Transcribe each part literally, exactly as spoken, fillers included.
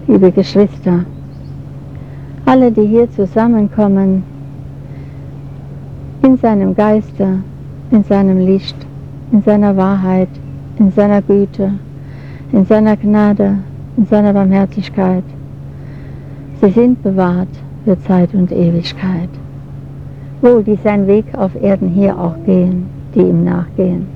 liebe Geschwister, alle, die hier zusammenkommen, in seinem Geiste, in seinem Licht, in seiner Wahrheit, in seiner Güte, in seiner Gnade, in seiner Barmherzigkeit. Sie sind bewahrt für Zeit und Ewigkeit. Wohl, die seinen Weg auf Erden hier auch gehen, die ihm nachgehen.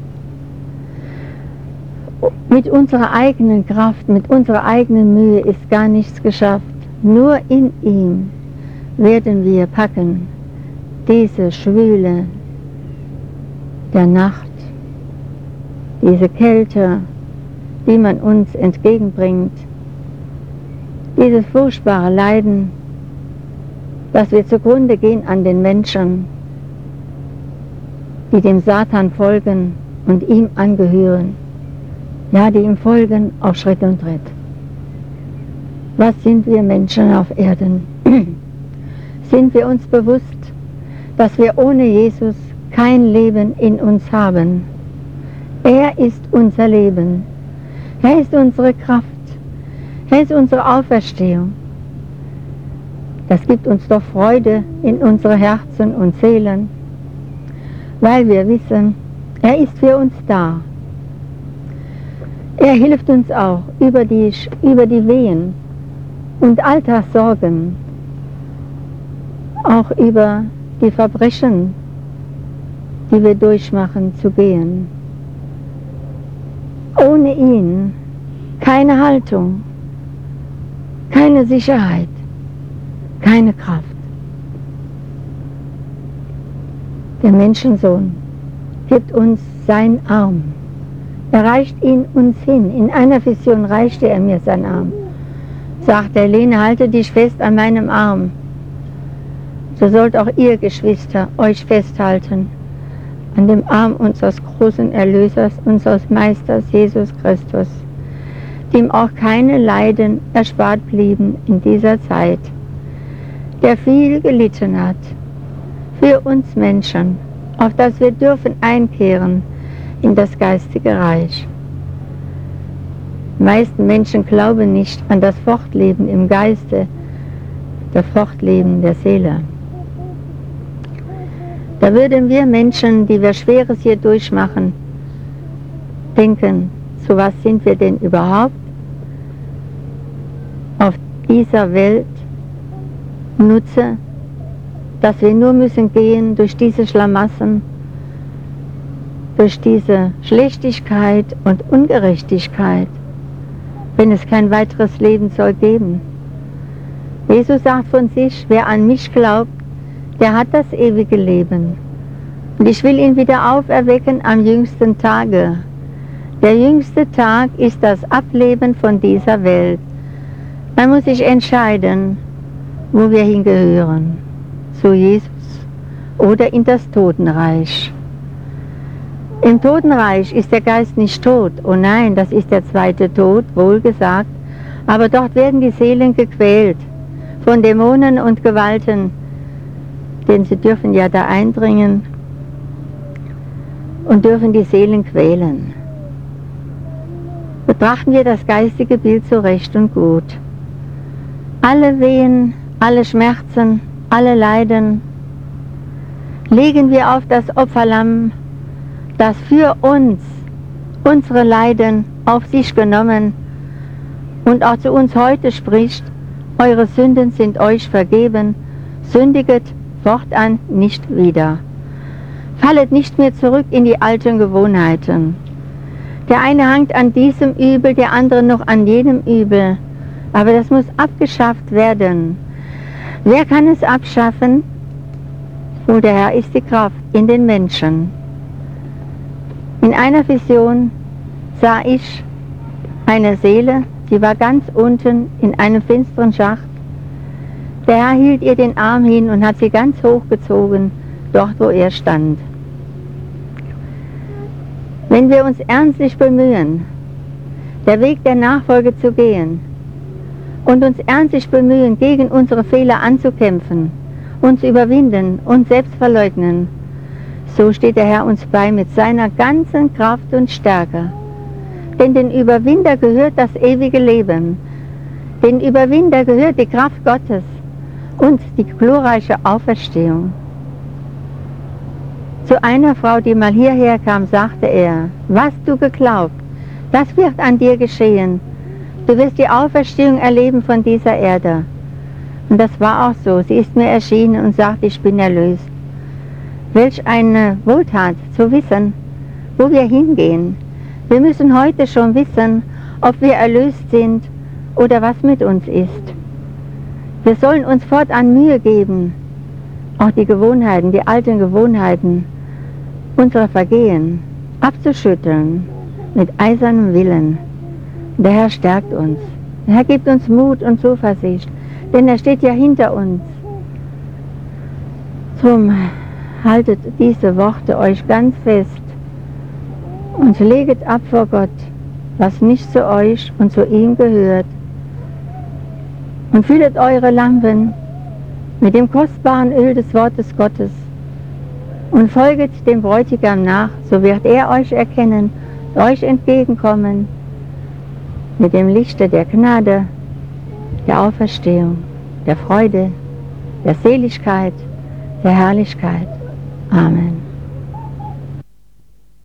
Mit unserer eigenen Kraft, mit unserer eigenen Mühe ist gar nichts geschafft. Nur in ihm werden wir packen, diese Schwüle der Nacht, diese Kälte, die man uns entgegenbringt, dieses furchtbare Leiden, dass wir zugrunde gehen an den Menschen, die dem Satan folgen und ihm angehören, ja, die ihm folgen auf Schritt und Tritt. Was sind wir Menschen auf Erden? Sind wir uns bewusst, dass wir ohne Jesus kein Leben in uns haben? Er ist unser Leben. Er ist unsere Kraft. Er ist unsere Auferstehung. Das gibt uns doch Freude in unsere Herzen und Seelen, weil wir wissen, er ist für uns da. Er hilft uns auch über die, über die Wehen und Alltagssorgen, auch über die Verbrechen, die wir durchmachen, zu gehen. Ohne ihn keine Haltung, keine Sicherheit, keine Kraft. Der Menschensohn gibt uns seinen Arm. Er reicht ihn uns hin. In einer Vision reichte er mir seinen Arm. Sagt er, Lene, halte dich fest an meinem Arm. So sollt auch ihr, Geschwister, euch festhalten an dem Arm unseres großen Erlösers, unseres Meisters Jesus Christus, dem auch keine Leiden erspart blieben in dieser Zeit, der viel gelitten hat für uns Menschen, auf das wir dürfen einkehren in das geistige Reich. Die meisten Menschen glauben nicht an das Fortleben im Geiste, das Fortleben der Seele. Da würden wir Menschen, die wir Schweres hier durchmachen, denken, zu was sind wir denn überhaupt auf dieser Welt Nutze, dass wir nur müssen gehen durch diese Schlamassen, durch diese Schlechtigkeit und Ungerechtigkeit, wenn es kein weiteres Leben soll geben. Jesus sagt von sich, wer an mich glaubt, der hat das ewige Leben. Und ich will ihn wieder auferwecken am jüngsten Tage. Der jüngste Tag ist das Ableben von dieser Welt. Man muss sich entscheiden, wo wir hingehören. Zu Jesus oder in das Totenreich. Im Totenreich ist der Geist nicht tot. Oh nein, das ist der zweite Tod, wohl gesagt. Aber dort werden die Seelen gequält von Dämonen und Gewalten, denn sie dürfen ja da eindringen und dürfen die Seelen quälen. Betrachten wir das geistige Bild so recht und gut. Alle Wehen, alle Schmerzen, alle Leiden legen wir auf das Opferlamm, das für uns unsere Leiden auf sich genommen und auch zu uns heute spricht, eure Sünden sind euch vergeben, sündiget fortan nicht wieder. Fallet nicht mehr zurück in die alten Gewohnheiten. Der eine hangt an diesem Übel, der andere noch an jenem Übel. Aber das muss abgeschafft werden. Wer kann es abschaffen? Wohl, der Herr ist die Kraft in den Menschen. In einer Vision sah ich eine Seele, die war ganz unten in einem finsteren Schacht. Der Herr hielt ihr den Arm hin und hat sie ganz hochgezogen, dort wo er stand. Wenn wir uns ernstlich bemühen, der Weg der Nachfolge zu gehen und uns ernstlich bemühen, gegen unsere Fehler anzukämpfen, uns überwinden und selbst verleugnen, so steht der Herr uns bei mit seiner ganzen Kraft und Stärke. Denn den Überwinder gehört das ewige Leben. Den Überwinder gehört die Kraft Gottes und die glorreiche Auferstehung. Zu einer Frau, die mal hierher kam, sagte er, was du geglaubt, das wird an dir geschehen. Du wirst die Auferstehung erleben von dieser Erde. Und das war auch so. Sie ist mir erschienen und sagt, ich bin erlöst. Welch eine Wohltat zu wissen, wo wir hingehen. Wir müssen heute schon wissen, ob wir erlöst sind oder was mit uns ist. Wir sollen uns fortan Mühe geben, auch die Gewohnheiten, die alten Gewohnheiten, unsere Vergehen abzuschütteln mit eisernem Willen. Der Herr stärkt uns. Der Herr gibt uns Mut und Zuversicht, denn er steht ja hinter uns. Drum haltet diese Worte euch ganz fest und leget ab vor Gott, was nicht zu euch und zu ihm gehört. Und füllet eure Lampen mit dem kostbaren Öl des Wortes Gottes und folget dem Bräutigam nach, so wird er euch erkennen, euch entgegenkommen mit dem Lichte der Gnade, der Auferstehung, der Freude, der Seligkeit, der Herrlichkeit. Amen.